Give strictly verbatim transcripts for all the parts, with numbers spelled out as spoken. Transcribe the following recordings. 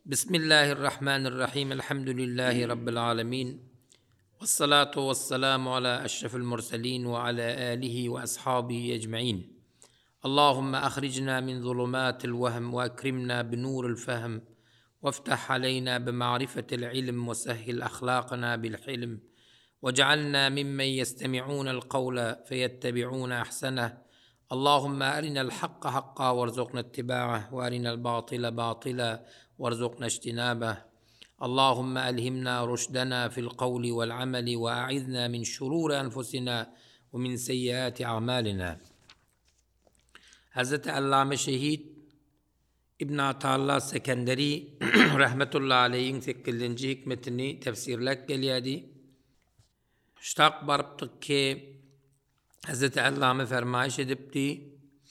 بسم الله الرحمن الرحيم. الحمد لله رب العالمين، والصلاة والسلام على أشرف المرسلين وعلى آله وأصحابه أجمعين. اللهم أخرجنا من ظلمات الوهم وأكرمنا بنور الفهم، وافتح علينا بمعرفة العلم، وسهل أخلاقنا بالحلم، واجعلنا ممن يستمعون القول فيتبعون أحسنه. اللهم أرنا الحق حقا وارزقنا اتباعه، وأرنا الباطل باطلا وارزقنا اجتنابه. اللهم ألهمنا رشدنا في القول والعمل، وأعذنا من شرور أنفسنا ومن سيئات أعمالنا. Hazreti Allame Şehit İbn Ata'llah Sekenderi rahmetullahi aleyhin sekkizinci hikmetini tefsirlek geliyedi. Ştak barıptık ki Hazreti Allame fermayiş edipti.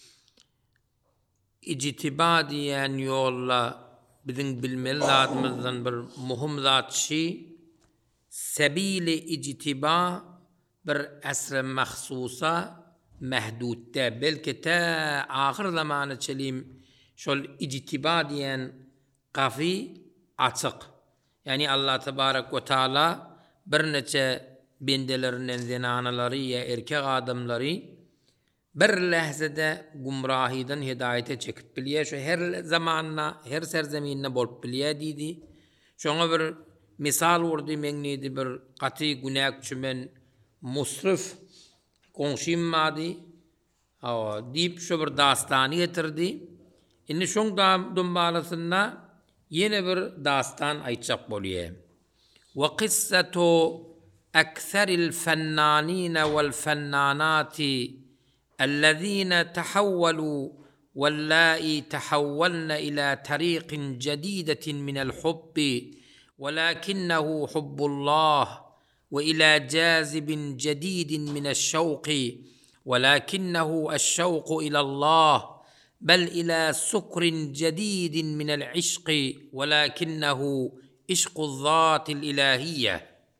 İctiba diyen yolla bizim bilmeli lazımızdan bir muhim zat şey, sebili ictiba bir esre mahsusa mehdudde, belki ta ahir zamanı çelim şol ictiba diyen kafi açık. Yani Allah Tebarek ve Teala bir neçe bendelerinin zinanaları ya erkek adamları bir lehzede gumrahiden hidayete çekip biliye. Şu her zamanla, her serzeminine bolup biliye dedi. Şuna bir misal vurdu mengniydi, bir katı günah çümen musrif konşim madi deyip şu bir dastanı getirdi. Şimdi şun dumbalasında yine bir dastan aytacak boluyor. Ve kıssatu ekseril fennanine vel fennanati الذين تحولوا واللائي تحولن إلى طريق جديدة من الحب ولكنه حب الله، وإلى جاذب جديد من الشوق ولكنه الشوق إلى الله، بل إلى سكر جديد من العشق ولكنه عشق الذات الإلهية،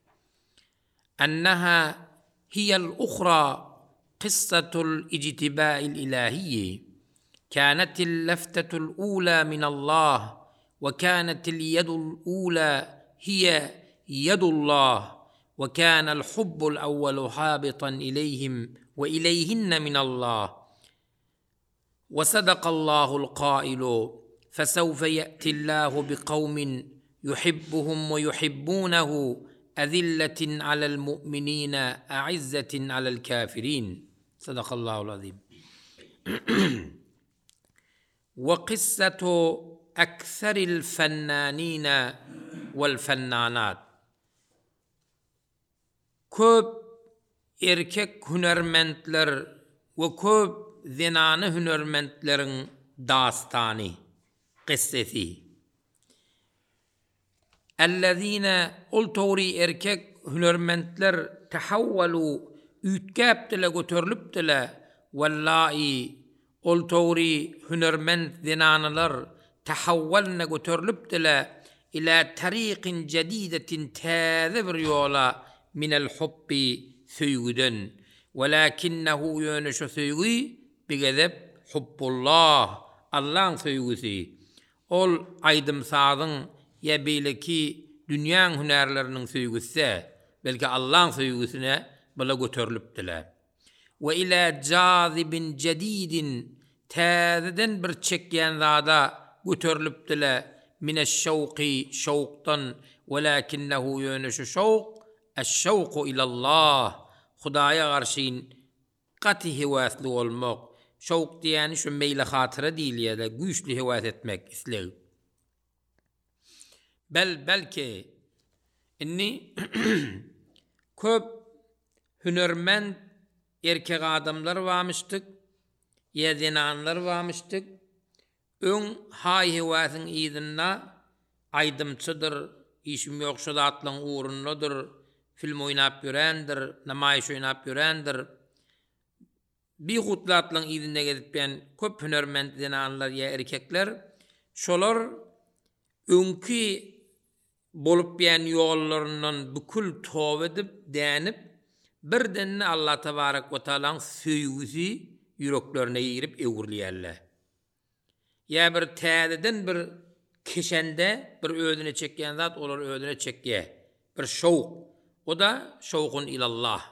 أنها هي الأخرى قصة الاجتباء الإلهي. كانت اللفتة الأولى من الله، وكانت اليد الأولى هي يد الله، وكان الحب الأول هابطا إليهم وإليهن من الله. وصدق الله القائل: فسوف يأتي الله بقوم يحبهم ويحبونه أذلة على المؤمنين أعزة على الكافرين. صدق الله العظيم. وقصة أكثر الفنانين والفنانات. Köp erkek hünermentler ve köp zinanı hünermentlerin dastanı, kıssesi. Ellezine ol toğri erkek hünermentler tehavvalu ütkeptile götürülüptile, vallahi ol toğri hünerment zinanılar tehavvalne götürülüptile ila tariqin cedidetin taze bir yola minel hubbi söygüden, velakinnehu yönü şu söygü bigedep hubbullah, Allah'ın söygüsü. Ol aydımsazın ya belki dünyanın hünerlerinin söygüsü, belki Allah'ın söygüsüne bala götürülüptüler. Ve ila cazibin cedidin, tazeden bir çekyen zada götürülüptüler, mineşşevki, şevktan, velakinnehu yönüşü şevk, eşşevku ilallah, Hudaya karşın katı hevaslı olmak. Şevk diyeni şu meyle hatıra değil ya da güçlü hevas etmek ister. Bel belki inni köp hünermend erkek adamlar varmıştık, ya zinanlar varmıştık. Ön hay hevasın idinna aydımçıdır, işim yok şu atlan uğrunludur, film oynap görendir, namayiş oynap görendir. Bir hutla atlan idinde gedip ben köp hünermend zinanlar ya erkekler, şolar önkü bolup bilen yollarından bükül tov edip, denip, birden Allah Tebarek ve Teala'nın söygüsü yüreklerine girip evurliyerler. Ya bir tədeden bir kişende bir özüne çekýän zat olar özüne çekýär. Bir şowk. O da şowkun ilallah.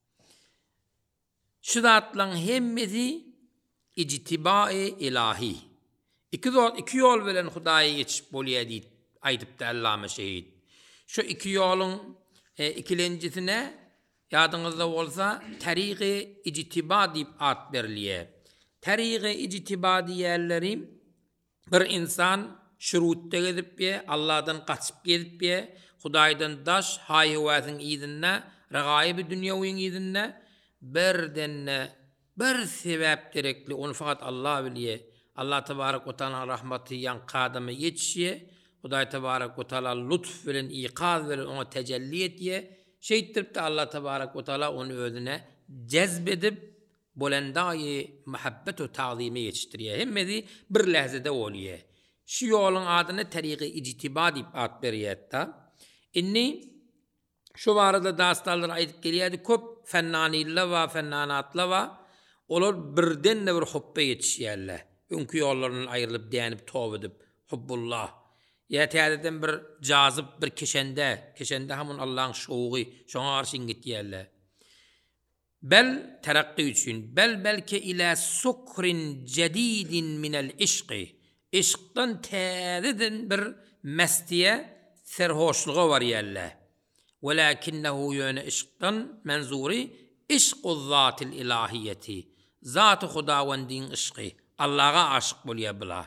Şu zatlaryň hemmesi ictibai ilahi. İki yol, iki yol bilen Hudaýa geçip bolýar diýip aýdypdy Allama Şehit. Şu iki ýoluň e, ikilencisine ýadyňyzda bolsa tariqi ictiba diýip at berilýär. Tariqi ictiba diýerleri bir insan şurutda gezip be, Allah'dan kaçıp gezip be, Hudaýdan daş haywatyň ýyzyna, ragaýy dünýäwiň ýyzyna birdenne bir sebäp gerekli, onu fakat Allah bilýär. Allah tebarek ve taala rahmeti yan kadamy yetişýär. Hudaý tebarek ve taala lütf bilen iqaz bilen ona tecelli etýär. Şeýtiripdi Allah tebarek ve taala onu özüne cezbedip bolendaýy muhabbet we tazymy yetişdirýär. Hemmesi bir lehzede bolýar. Şu ýoluň adyny tariqi ictiba diýip at berýärdi. Inni şu barada dastanlar aýdyp gelýärdi, köp fennaniller we fennanatlar we olar birden bir hubbe yetişýärler. Öňkü ýollaryny aýrylyp dänip tob edip hubbullah. Ya täzeden bir jazyp bir keşende, keşende hamun Allahyň şowgy, şoňa garşy gitýärler. Bel terakki üçin, bel belki ila sukrin jedidin minel işqi. Işqdan täzeden bir mestiye serhoşluğa varýarlar. Walakinnehu yöne işqdan menzuri işqu zatil ilahiyeti. Zat-ı Hudawendiň işqi. Allah'a aşık bolýar bular.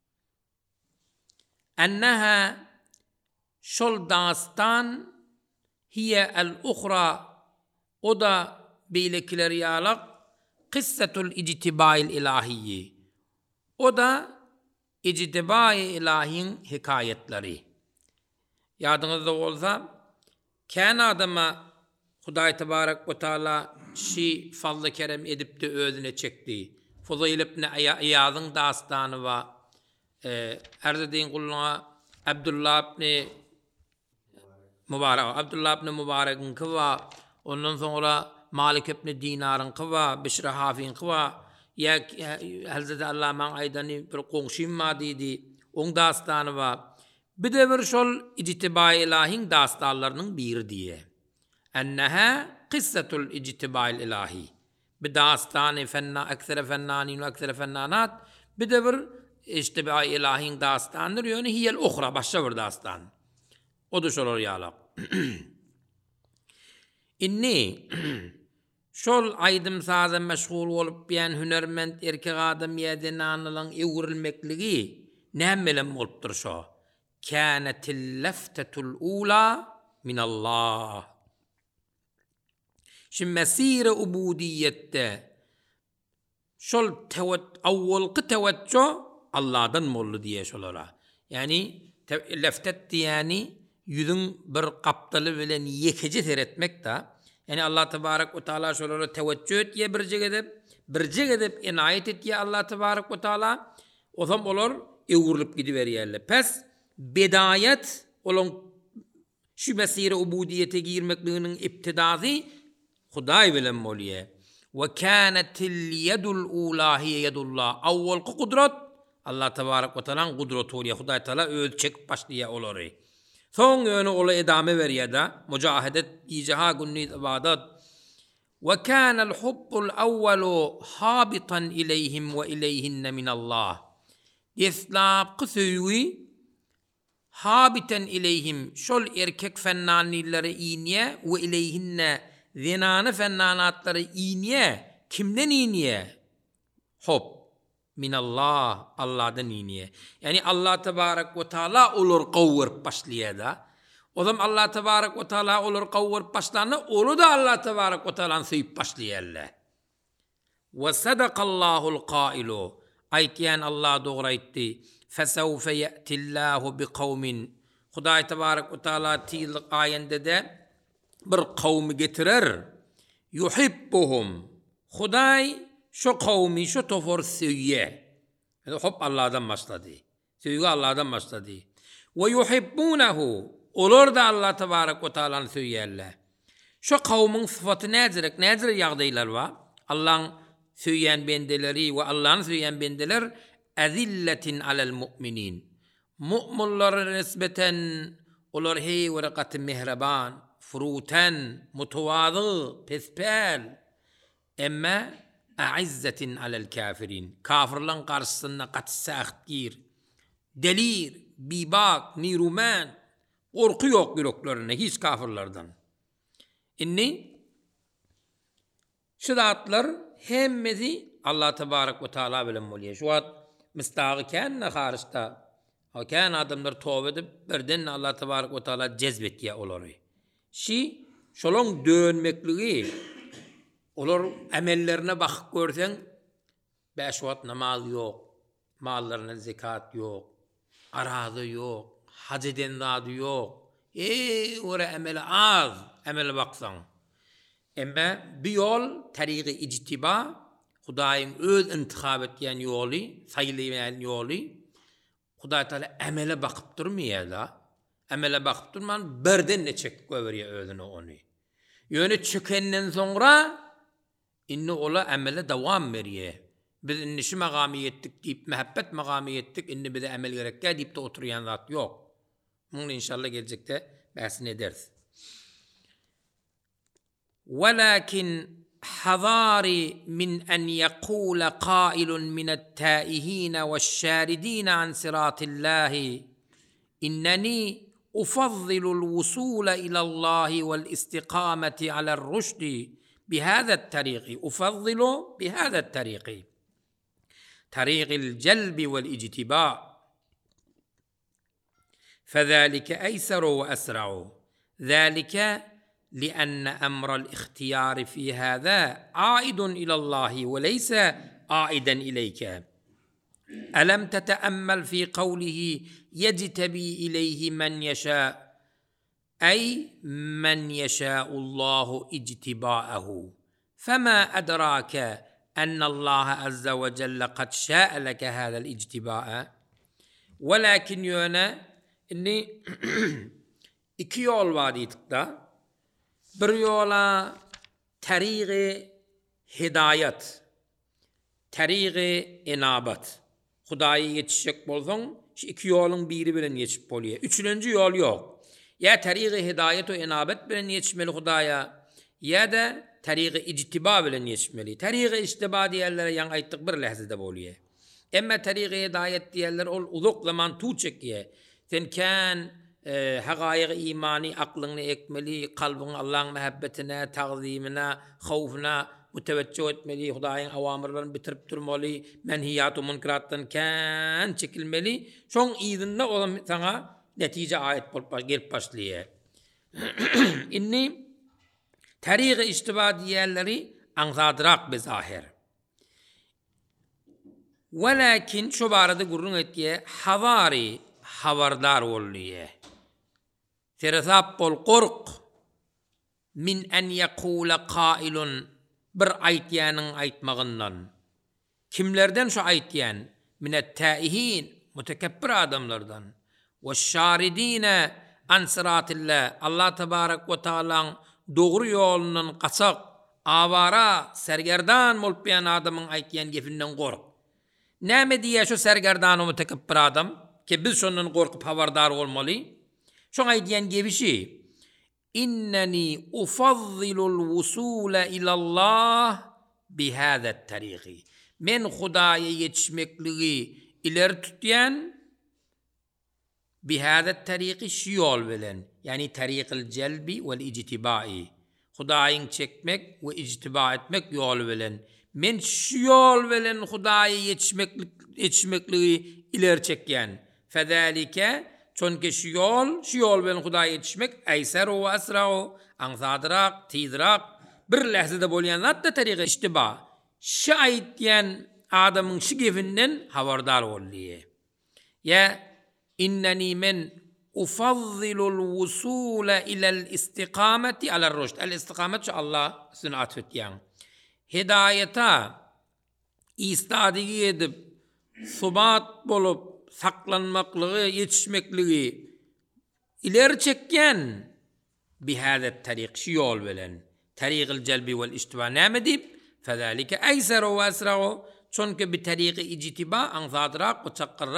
Enneha şol dastan hiye el-ukhra, o da beylekiler ýalak qissatul ictibail ilahiyyi. O da ictibai ilahiň hikayetleri. Ýadyňyzda bolsa, kän adama Hudaý tebarek we taala şi fazla kerem edip de özüne çekdi. Fuzayl ibn Iyazyň dastany we erzediň gulluna Abdullah ibn Mubarak, Abdullah ibn Mubarak'ın kıva, ondan sonra Malik ibn Dinar'ın kıva, Bişr Hafi'nin kıva, ya Hazreti Allah'ın aydani bir qoňşym ma diýdi, oň dastany we bir de bir şol ictibai ilahiň dastanlarynyň biri diýe. Enneha qissatul ictibail ilahi. Bir dastany fenna aksara fennanin ve aksara fennanat, bir de bir ictibai ilahiň dastandyr, ýöne hiyel ukhra, başga bir dastan. O da şolar ýalak. Inni şol aýdym saza meşgul bolup bilen hünermend erkek adam ýa-da anylaň ewrilmekligi näme bilen bolupdyr şo? Kânetil leftetul ula min Allah. Şimdi mesire ubudiyette şol tevet awwalqy teveccüh Allah'dan mollu diye şolara. Yani leftet yani yüzün bir kaptalı bilen yekeci teretmek da. Yani Allah tebarek ve taala şolara teveccüh etye birce edip birce edip inayet etye Allah tebarek ve taala o zaman olur ewrilip gidiverýärler. Pes bedayet olan şu mesire ubudiyete girmekliğinin iptidası Hudaý bilen bolýar. Ve kânetil yedul ula hiye yedullah. Awwalqy kudrat Allah tebarek ve taala kudrat bolýar. Hudaý taala öz çekip başlaýar olary. Soň ýöne ola edame berýär da mujahedet ijaha günni ibadat. Ve kânel hubbul awwalu habitan ileyhim ve ileyhinne min Allah. Islap qysüwi habitan ileyhim şol erkek fennanilleri iniye ve ileyhinne zinanı fennanatları iniye kimden iniye? Hop minallah, Allah'dan iniye. Yani Allah tebarek ve taala olur qawwur başlaýar da. O zaman Allah tebarek ve taala olur qawwur başlany, onu da Allah tebarek ve taala süýüp başlaýarlar. Ve sadaqallahul qailu. Aytýan Allah dogry aýtdy. Fesawfe ye'tillahu biqawmin. Hudaý tebarek ve taala tiýlik aýende de bir kavmi getirer. Yuhibbuhum. Hudaý şu kavmi şu tofor söýýär. Yani hop Allah'dan başladı. Söýgü Allah'dan başladı. Ve yuhibbunahu. Olar da Allah tebarek ve taala söýýärler. Şu kavmin sıfaty näzirek, näzir ýagdaýlar var. Allah'ın söýýän bendeleri ve Allah'ın söýýän bendeler azilletin alel mu'minin. mu'minlere nispeten olar hey warakat mehreban, fruten, mutawazı, pespel. Emma a'izzetin alel kafirin. Kafirlan karşısında qatsaq gir. Delir, bibak, niruman, korku yok yüreklerine hiç kafirlerden. Inni şu zatlar hemmesi Allah tebarek ve taala bilen bolýar. Şu wagt mistaqı kenne harışta. O kan adamlar tövbe edip birden Allah tebarek ve taala cezbetýär olary. Şi şolong dönmekligi olar amellerine bakıp görsen beş wagt namaz yok, mallarına zekat yok, aradı yok, hac eden zady yok. Ey ora ameli az, amele baksan. Emma bir yol tariqi ictiba Hudaýyň öz intihab etýän ýoly, saýlaýan ýoly Hudaý Taala amele bakyp durmaýar da. Amele bakyp durman birden neçek göwerýär özüne ony. Ýöne çökenden soňra inni ola amele dawam berýär. Biz inni şu magamy ýetdik diýip mehabbet magamy ýetdik, inni bize amel gerekkä diýip de oturýan zat ýok. Muny inşallah gelecekde bahsini ederiz. Walakin حذاري من أن يقول قائل من التائهين والشاردين عن صراط الله إنني أفضل الوصول إلى الله والاستقامة على الرشد بهذا الطريق أفضل بهذا الطريق طريق الجلب والاجتباء فذلك أيسر وأسرع ذلك لأن أمر الاختيار في هذا عائد إلى الله وليس عائدا إليك ألم تتأمل في قوله يجتبي إليه من يشاء أي من يشاء الله اجتباءه فما أدراك أن الله عز وجل قد شاء لك هذا الاجتباء ولكن يونا إني iki yol var da bir yola tariqi hidayet, tariqi inabat. Hudaýa yetişjek bolsaň, şu iki yolun biri bilen geçip bolýar. Üçüncü yol yok. Ya tariqi hidayet ve inabat bilen yetişmeli Hudaýa, ya da tariqi ictiba bilen yetişmeli. Tariqi ictiba diýerlere ýa aýtdyk bir lehzede bolýar. Emma tariqi hidayet diýerler ol uzak zaman tu çekýär. Sen kan haqaiq imani aqlyny ekmeli, qalbyň Allah'ın mehabbetine, taqzimine, havfuna müteveccih etmeli, Hudaýyň awamyrlaryny bitirip durmaly, menhiyat we munkaratdan kan çekilmeli. Şoň ýerinde olan sana netije aýet bolup gelip başlaýar. Inni tariqi ictiba diýerleri aňsadyrak bezahir. Walakin şu barada gurrun etdiýär, havari habardar bolýar. Teresap bol qorq min en yaqula qailun bir aytýanyň aýtmagyndan. Kimlerden şu aýtýan? Minet taihin, mutakabbir adamlardan. Ve şaridine an sıratillah. Allah tebarek ve taala dogry ýolundan qaçak, awara, sergerdan bolup ýan adamyň aýtýan gepinden qorq. Näme diýär şu sergerdan we mutakabbir adam? Ki biz şondan qorkup habardar bolmaly. Şoň aýdýan gebişi inneni ufazzilul wusula ilallah bihada at-tariqi. Men Hudaýa yetişmekligi ileri tutýan bihada at-tariqi şu ýol bilen, yani tariqil jelbi wal ijtibai. Hudaýyň çekmek we ijtiba etmek ýol bilen. Men şu ýol bilen Hudaýa yetişmeklik yetişmekligi ileri çekýän. Fezalike çünkü şu yol, şu yol bilen Hudaýa yetişmek aýsar we asra, aňsadyrak, tizrak, bir lehzede bolýan zat da tariqi ijtiba. Şu aýtýan adamyň şu gepinden habardar bolýar. Ya inneni men ufazzilul wusula ilal istiqamati alal rushd. Al istiqamet şu Allah üstüne atfetýän. Hidayeta istadigi edip subat bolup saklanmaklığı, yetişmekligi ileri çekýän bihada tariq şu yol bilen tariqil jelbi wal ijtiba näme dip fezalike aýsar we asra çünkü bi tariqi ijtiba aňsadyrak we çaqqyrak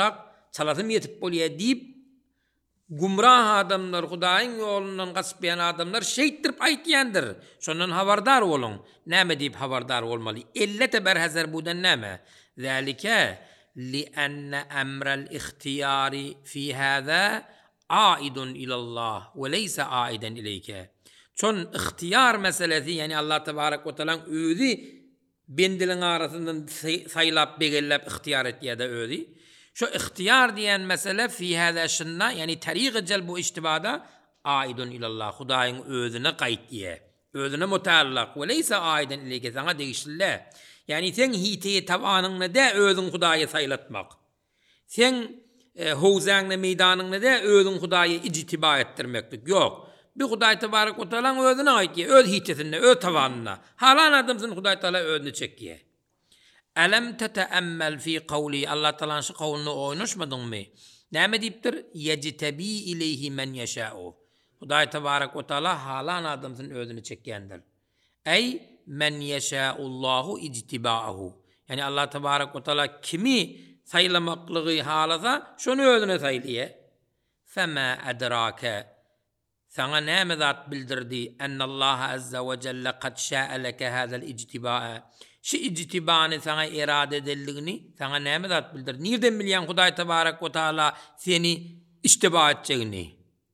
çalatım yetip bolýar diýip gumrah adamlar, Hudaýyň ýolundan gaspýan adamlar şeýtdirip aýtýandyr. Şondan habardar bolun. Näme diýip habardar bolmaly? Ellete berhazar budan näme? Zalika li anna amral ikhtiyari fi hada aidun ila Allah ve leysa aidan ileyke. Çon ihtiyar meselesi, yani Allah tebarek ve teala özi bendiliň arasyndan saýlap begellep ihtiyar etýär-de özi. Şu ihtiyar diyen mesele fi hada şunna, yani tariqi celbu iştibada aidun ilallah, Hudaýyň özüne gaýtýär, özüne mutallaq we leysa aidan ileyke, sana degişle. Yani sen hitiye tabanyňda da özüň Hudaýy saýlatmak. Sen e, howzaňda meýdanyňda da özüň Hudaýy ijtiba etdirmekdik. Yok. Bir Hudaý tebarek we taala özüne aýtýar, öz hitesinde, öz tabanyna. Halan adamsyn Hudaý taala özüne çekýär. Alam teteammel fi kavli, Allah Teala'nın şu kavlunu oynaşmadın mı? Näme diýipdir? Yejtebi ileyhi men yeşâ'u. Hudaý tebarek we taala halan adamsyn özüne çekýändir. Ey men yeşâ'ullahu ijtibâhu. Yani Allah tebarek ve taala kimi saylamaklygy halasa şonu özüne saýlýar. Fema adraka. Sana näme zat bildirdi? Ennallahu azza ve celle kad şa'a leke hâzel ijtibâ'a. Şu ijtibany sana irade edildigini sana näme zat bildir? Nerden bilýän Hudaý tebarek we taala seni ijtiba etjegini?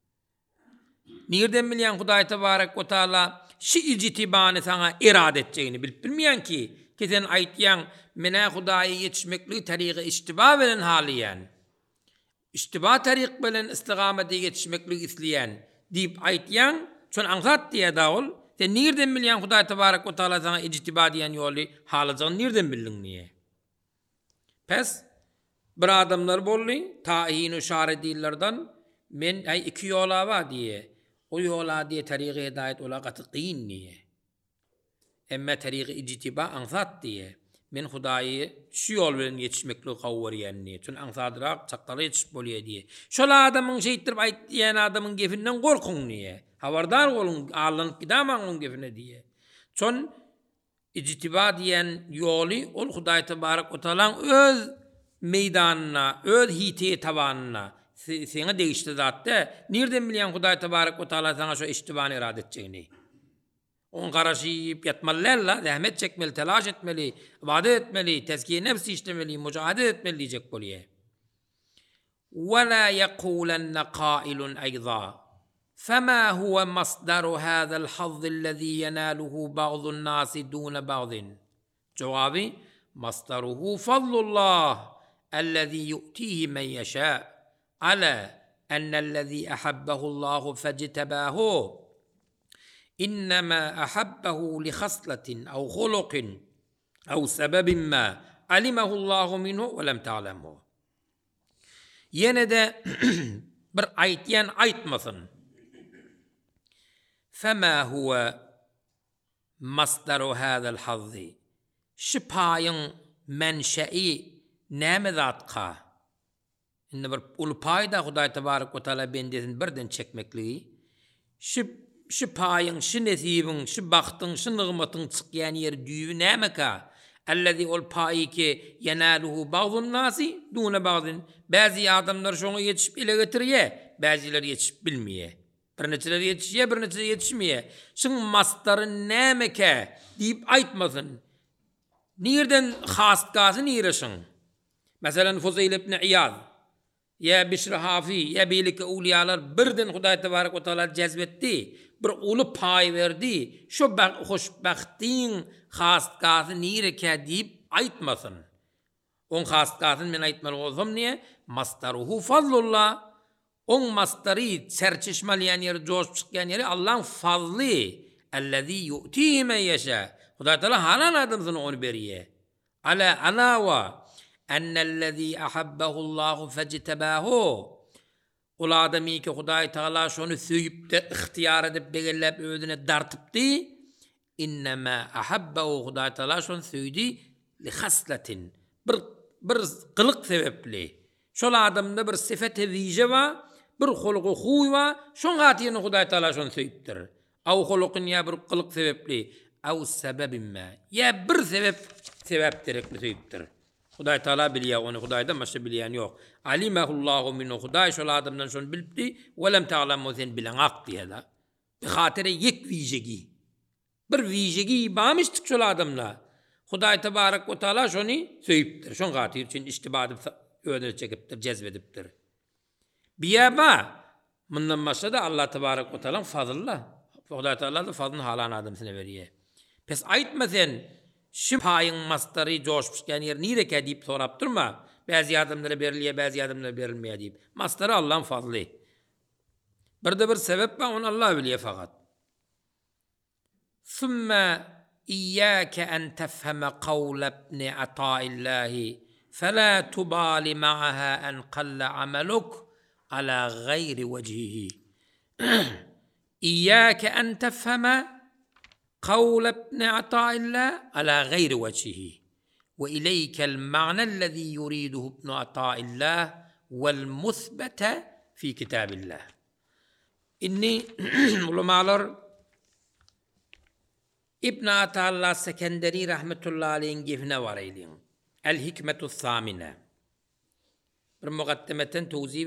Nerden bilýän Hudaý tebarek we taala şu ijtibany sana irade etjegini bilip bilmeýän ki, kesen aýtýan mene Hudaýa yetişmekli tariqy ijtiba bilen halýan. Ijtiba tariq bilen istigamete yetişmekli isleýän diýip aýtýan, şon aňsat diýär dagul. Sen nereden bilýän Hudaý tebarek we taala sana ijtiba diýen ýoly halajagyny nereden bildin niye? Pes bir adamlar boldy, taýin-u şaredillerden men ay iki ýola bar diýe. O ýola diýe tariqy hidayet ola gaty qyyn niye? Emma tariqy ijtiba aňsat diýe. Men Hudaýy şu ýol bilen yetişmekli gawwarýan niye? Şol aňsadyrak çakdaly yetişip bolýar diýe. Şol adamyň şeýtdirip aýtýan adamyň gefinden gorkuň niye? Habardar olun, alınıp gidamam onun gefine diye. Çon ijtiba diyen yolu ol Hudaý tebarek we taala öz meýdanyna, öz hitiye tabanına sene degişdi zatda. Nerden bilýän Hudaý tebarek we taala sana şu ijtibany irade etjegini? On garaşyp yatmalylar, zähmet çekmeli, telaş etmeli, ibadet etmeli, tezkiye nefsi işlemeli, mücahede etmeli diýjek bolýar. Ve la yequlenne qailun ayza. فما هو مصدر هذا الحظ الذي يناله بعض الناس دون بعض؟ جوابي مصدره فضل الله الذي يؤتيه من يشاء على أن الذي أحبه الله فاجتباه إنما أحبه لخصلة أو خلق أو سبب ما علمه الله منه ولم تعلمه. ينادى بر أيتيان أيتمثن. فما هو مصدر هذا الحظ؟ شپايın menşei näme zatqa? Indi bir ul paýda Hudaý tebarek we taala bendesin birden çekmekligi. Şu şu paýyň, şu nesibiň, şu bagtyň, şu nygmatyň çykýan ýeri düýbi näme ka? Allazi ul paýy ki yanaluhu ba'dun nasi duna ba'din. Bäzi adamlar şoňa ýetişip ele getirýär, bäziler ýetişip bilmeýär. Bir neçeleri yetişiyor, bir neçeleri yetişmiyor. Şun mastarı nämeke deyip aýtmasyn. Nerden hastkasy nireşin? Mesela Fuzayl ibn Iyad, ya Bişr Hafi, ya belki awliyalar birden Hudaý tebarek we taala cezbetdi. Bir uly paý berdi. Şu hoşbahtyň hastkasy nireke deyip aýtmasyn. On hastkasyny men aýtmaly bolsam niye? Mastaruhu fazlullah. On mastari serçeşmelýän ýeri, joşup çykýan ýeri Allah'ın fazly. Ellezî yu'tîhi men yeşâ. Hudaý taala halan adamsyna onu berýär. Ala alawa ennellezî ahabbahu Allahu fajtabâhu. Ol adamy ki Hudaý taala şonu söýüp de ihtiyar edip begellep özüne dartypdy. İnnemâ ahabbahu, Hudaý taala şonu söýdi li haslatin. Bir bir gylyk sebepli. Şol adamda bir sifet wije wa, bir hulugy huy wa, şoň gatyny Hudaý taala şonu söýüpdir. Aw hulukyn ya bir gylyk sebepli, aw sebebin ma. Ya bir sebep sebep terekli söýüpdir. Hudaý Taala bilýär onu, Hudaýdan başga bilýän ýok. Alimahullahu minhu, Hudaý şol adamdan şonu bilipdi, welem ta'lamu sen bileňak diýerler. Bir hatyry ýek wiýjegi. Bir wiýjegi bamışdyk şol adamla. Hudaý tebarak we taala şonu söýüpdir. Şoň gatyr üçin istibady ödül çekipdir, cezbedipdir. Biyaba mundan başga da Allah tebarak we taala fazlla. Hudaý Taala da fazlyn halan adamsyna berýär. Pes aýtmasen şu paýyň mastary joşpuşkan yer nireke diýip sorap durma. Bäzi adamlara berilýär, bäzi adamlara berilmeýär diýip. Mastary Allahyň fazly. Bir de bir sebep var, onu Allah bilýär fakat. Summa iyyaka an tafhama qawla ibn Ataillahi fala tubali ma'aha an qalla amaluk ala ghayri wajhihi. İyyaka an tafhama قول ابن عطاء الله على غير وجهه وإليك المعنى الذي يريده ابن عطاء الله والمثبت في كتاب الله إني علماء ابن عطاء الله السكندري رحمة الله عليه جفنا وريلين الحكمة الثامنة بمقدمة توزي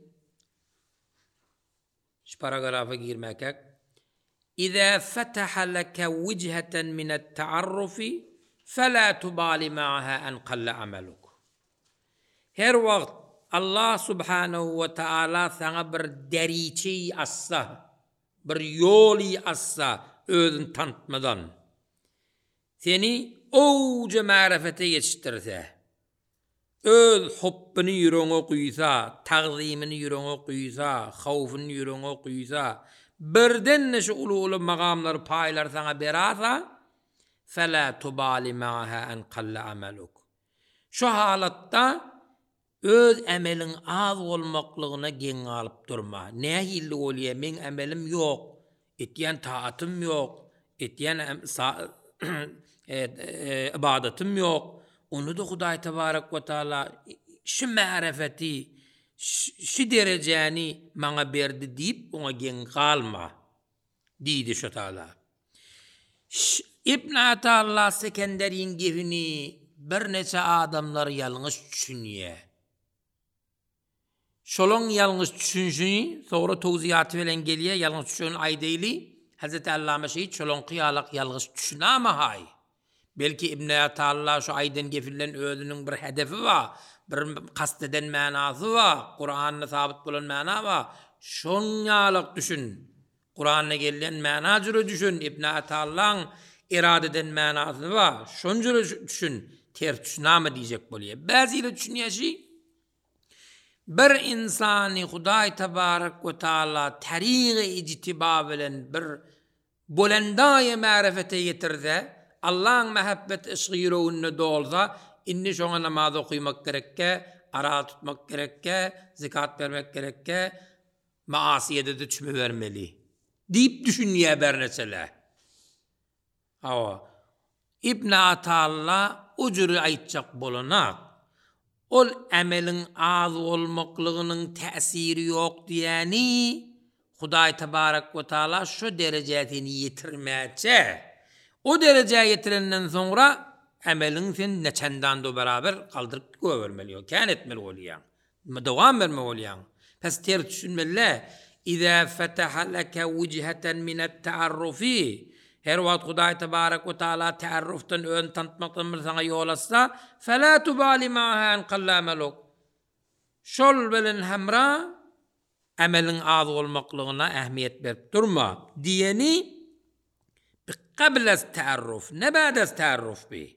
برينش باراغرافة غير ماكاك إذا فتح لك وجهة من التعرف فلا تبالي معها أن قل عملك. her وقت الله سبحانه وتعالى sana bir deriçi assa, bir yoli assa özün tanıtmadan seni oğuca marifete yetiştirse, öz hubbini yüreğine kuysa, taqzimini yüreğine kuysa, havfini yüreğine kuysa, birden şu ulu-ulu makamlar, paylar sana berasa, فَلَا تُبَالِ مَعَهَا اَنْ قَلَّ عَمَلُكُ. Şu halatta öz emelin az olmaklığına gen alıp durma. Ne hilli oluyor? Men emelim yok. Etyen taatım yok. Etyen e, e, ibadetim yok. Onu da Hudaý Tebarek ve Taala şu marifeti, şu dereceni bana berdi deyip ona gen kalma. Diydi şu Taala. İbn Ata'llah Sekenderi'nin gevini bir neçe adamlar yanlış düşünüyor. Şolon yanlış düşünüşünü sonra tevziyatı veren geliyor, yanlış düşünün aydeyli. Hazreti Allame Şehit şolon kıyalak yanlış düşünü ama hay. Belki İbn Ata'llah şu ayden gefillen özünün bir hedefi var, bir kasteden manası var, Kur'an'da sabit bulan mana var. Şon yalık düşün. Kur'an'a gelen mana cürü düşün. İbn Ata'llah'ın iradeden manası var. Şon cürü düşün. Ter düşünama diyecek boluyor. Bazıyla düşünüyor şey, bir insani Hudaý Tebarek ve Taala tariqi ictiba bilen bir bolendaya marifete yetirse, Allah'ın mehabbet ışığı yüreğine dolsa, inni şoňa namaz okuymak gerekke, ara tutmak gerekke, zekat vermek gerekke, maasiyede de düşme vermeli. Deyip düşünüyor berneçele. Hava. İbn Ata'llah ucuru aytjak bolanak. Ol emelin az olmaklığının tesiri yok diyeni, Hudaý Tebarek ve Taala şu derecesini yitirmece. O dereceye yetirenden sonra emelin sen neçendan da beraber kaldırıp gövermeli, kan etmeli oluyan. Devam vermeli oluyan. Pes ter düşünmeli. İza fetaha leke vücheten minet ta'arrufi. Her wagt Hudaý Tebarek ve Taala ta'arruftan ön tanıtmaktan bir sana yol atsa, fela tubali ma'aha en qalla amaluk. Şol bilen hemra emelin az olmaklığına ehmiyet berip durma diyeni قبل التعرف ne بعد التعرف bi.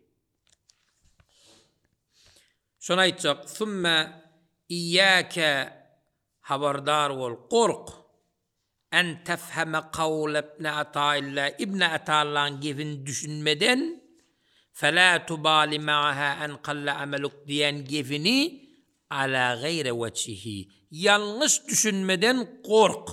Şuna aytjak, thumma iyyaka habardar wol qorq en tefheme kavl ibn Ata'illah, İbn Ata'llah'ın gefini düşünmeden fela tubali ma'aha en qalla ameluk diyen gefini ala gayre vecihi, yanlış düşünmeden kork.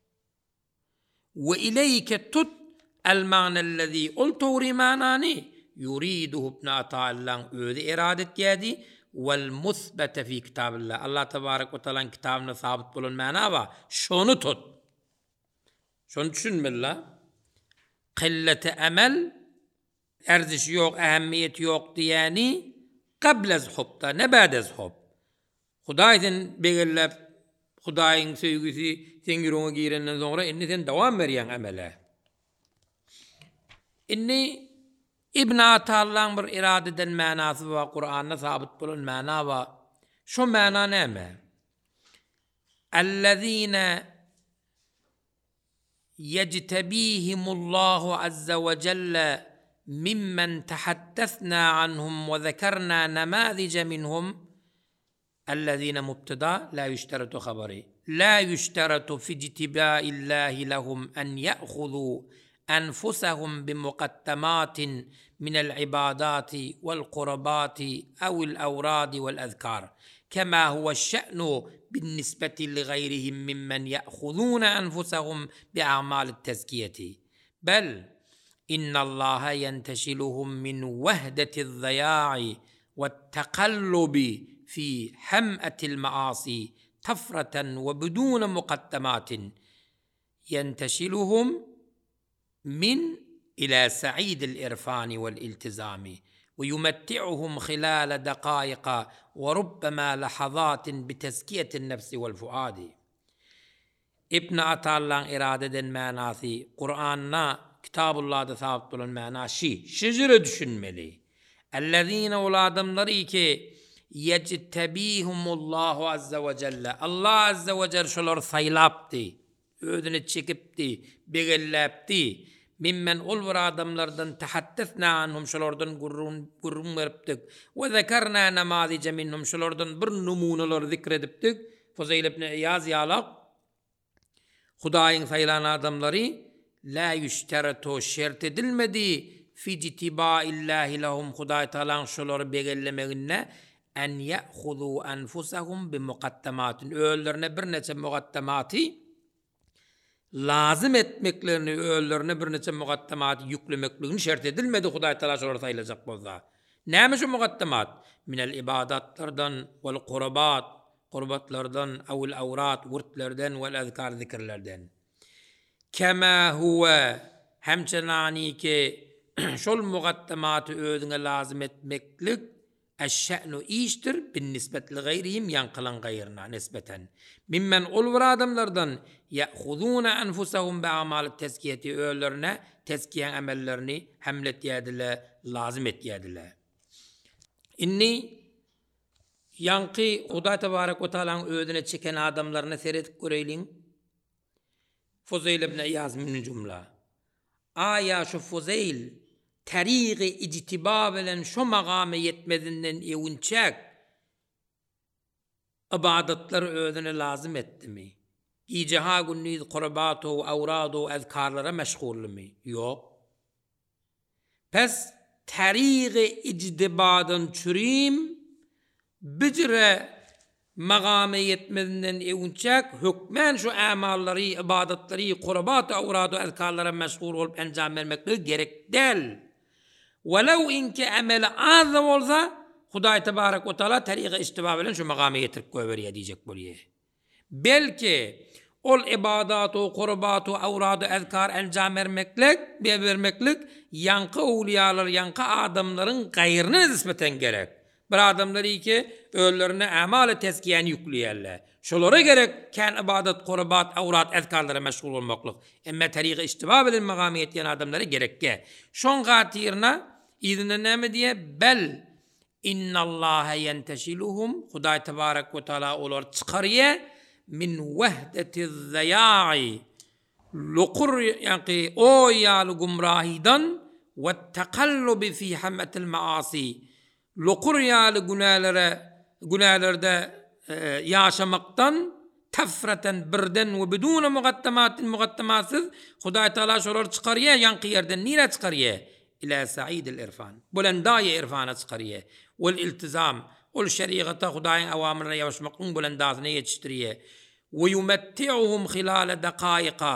Ve ileyke tut el ma'nellezî ultuğri manani yuriduhu ibn Ata'llah'ın öyle iradet geldi vel musbete fi kitabillah. Allah Tebarek ve Teala'nın kitabına sabit bulan mana var. Şonu tut. Şonu düşünmeli. Killete emel, erziş yok, ehemmiyet yok diyeni قبل از حب da ne بعد az hub. Hudaýdan begellep Hudaýyň söýgüsi sen ýüregiňe girenden soňra inni sen dowam berýän amele. Inni İbn Atallahyň bir irade eden manasy we Qur'anda sabit bolan mana we şu mana näme? Ellezîne yejtebîhimullahu azza ve celle mimmen tehaddesnâ anhum ve zekerna nemâzice minhum الذين مبتدا لا يشترط خبري لا يشترط في اجتباء الله لهم أن يأخذوا أنفسهم بمقدمات من العبادات والقربات أو الأوراد والأذكار كما هو الشأن بالنسبة لغيرهم ممن يأخذون أنفسهم بأعمال التزكية بل إن الله ينتشلهم من وهدة الضياع والتقلب في حمأة المعاصي طفرة وبدون مقدمات ينتشلهم من إلى سعيد الإرفان والالتزام ويمتعهم خلال دقائق وربما لحظات بتزكية النفس والفؤاد. ابن Atallahyň iradeden manasy Qur'anna Kitabullah'da sabit bolan mana şi şejere düşünmeli. Ellezîne ol adamları ki yectebihumullahu azza ve celle Allah azza ve celle şolar saylapdy, ödüne çekipdi, begelläpdi. Mimmen ol bir adamlardan tahaddesna anhum şolardan gurrun gurrun beripdik ve zekerna namazice minhum şolardan bir numunalar zikredipdik. Fuzayl ibn İyaz ýalak Hudaýyň saylan adamlary la yüşteratu şert edilmedi fi ictibaillahi lahum Hudaý taalaň şolary begellemegine en ya'khudhu anfusahum bi muqaddamatin öýlerine bir neçe muqaddamaty lazım etmeklerini öýlerine bir neçe muqaddamaty ýüklemekligini şert edilmedi Hudaý taala şolary saýlajak bolsa. Näme şu muqaddamat? Minel ibadatlardan wal qurbat, qurbatlardan awil awrat, wurtlardan wal azkar zikirlerden. Kema huwa hemçenani ki şol muqaddamaty özüne lazım etmeklik eşşe'nu iştir bin nispetli gayrihim yankılan gayrına nispeten. Mimmen olver adamlardan ya'khuduna enfusahum bi amalit tezkiyeti öğlerine tezkiyen amellerini hamlet yadile, lazım et yadile. Inni yankı Hudaý tebarek ve taalaň özüne çeken adamlarına seyredip göreýliň. Fuzayl ibn İyaz min cümle. Aya şu Fuzayl tariqi ictiba bilen şu magamy yetmedinden ewinçek ibadatlar özüne lazım etdimi? İceha günni qurbatu awradu azkarlara meşgulmi? Yok. Pes tariqi ictibadan çürim bicre magamy yetmedinden ewinçek hükmen şu amallary, ibadatları, qurbatu awradu azkarlara meşgul olup enjam vermekleri gerek değil. Walaw inki amel azam olsa Hudaý tebarek ve taala tariqa istiba bilen şu magamy yetirip goýberýär diýjek bolýar. Belki ol ibadatu, qurbatu, awradu, azkar enjam vermeklik, bermeklik yankı awliyalar, yankı adamlaryň gaýryna nispeten gerek. Bir adamlary ki öýlerine amal-ı tezkiýeni ýükleýärler. Şolara gerek kän ibadat, qurbat, awrat, azkarlara meşgul bolmaklyk. Emma tariqa istiba bilen magamy ýetýän adamlara gerekke. Şoň gatyrna ýerine näme diýe? Bel innallaha yenteşiluhum Hudaý tebarek we taala olar çykarýar min wahdetiz zaya'i luqur yaqi o ýaly gumrahidan we taqallubi fi hammatil maasi luqur ýaly günälara günälarda yaşamaktan tafraten birden ve bidun muqaddamatin muqaddamatsız Hudaý taala şolar çykarýar ýanky ýerden nire çykarýar ila sa'idil irfan bulandaýy irfana çykarýar wal iltizam ol şeriata Hudaýyň awamryna ýaşmaklyň bulandasyny ýetişdirýär we yumatti'uhum hilal daqaiqa.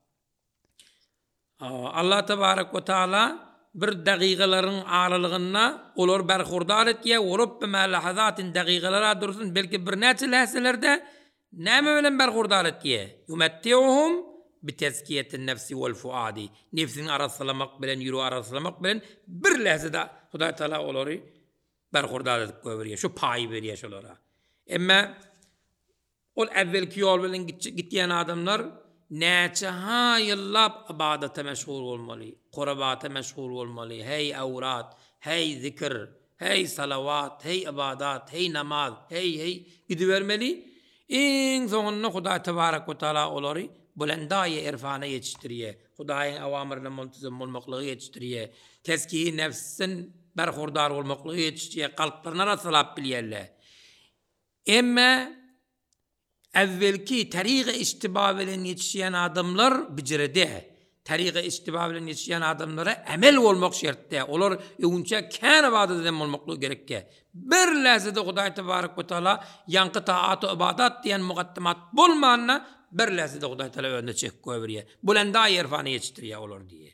Allah tebarek ve taala bir daqiqalaryň aralygyna olar berhurdar etýär, worup bima lahazatin daqiqalara dursun belki bir näçe lahzelerde näme bilen berhurdar etýär. Yumatti'uhum bi tezkiyetin nefsi wal fuadi. Nefsini arasalamak bilen, ýüregi arasalamak bilen bir lahzada Hudaý taala olary berhurdar edip göberiye, şu payı veriye şolara. Emma ol evvelki yol bilen gitdiyen adamlar näçe ha yıllap ibadete meşgul bolmaly, Qurbata meşgul bolmaly, hey awrat, hey zikir, hey salavat, hey ibadat, hey namaz, hey hey gidivermeli. En sonunda Huda tebarek ve taala olary bulandaye irfana yetiştiriye, Hudaýyň awamryna muntazam bolmaklygy yetiştiriye, teski nefsin berhurdar bolmaklygy yetiştiriye, kalplaryna rasalap bilýärler. Emma evvelki tariqa istiba bilen yetişýän adamlar bijirede. Tariqa istiba bilen yetişýän adamlara emel bolmak şertde. Olar öňçe kän ibadat eden bolmaklygy gerekke. Bir läzede Hudaý tebarek we taala ýanky taat we ibadat diýen muqaddimat bolmanyna bir läzede Hudaý taala önde çek goýberýär. Bulanda ýerfany yetiştirýär olar diýe.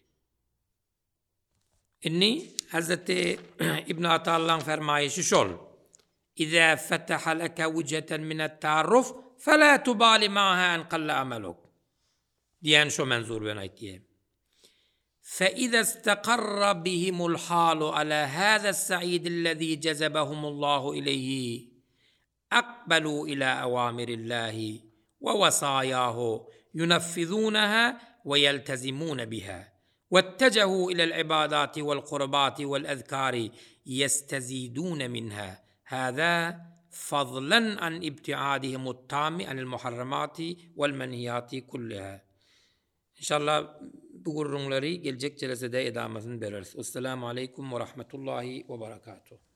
Inni Hazreti İbn Atallah'ın fermayişi şol. İza fetaha laka wujhatan min at-ta'arruf fala tubali ma'ha an qalla amaluk. Diyen şu menzur ben aytiye. فإذا استقر بهم الحال على هذا السعيد الذي جذبهم الله إليه أقبلوا إلى أوامر الله ووصاياه ينفذونها ويلتزمون بها واتجهوا إلى العبادات والقربات والأذكار يستزيدون منها هذا فضلا عن ابتعادهم التام عن المحرمات والمنهيات كلها. İnşallah bu gurrunları gelecek celesede edamasını veririz. Esselamu aleyküm ve rahmetullahi ve berekatuhu.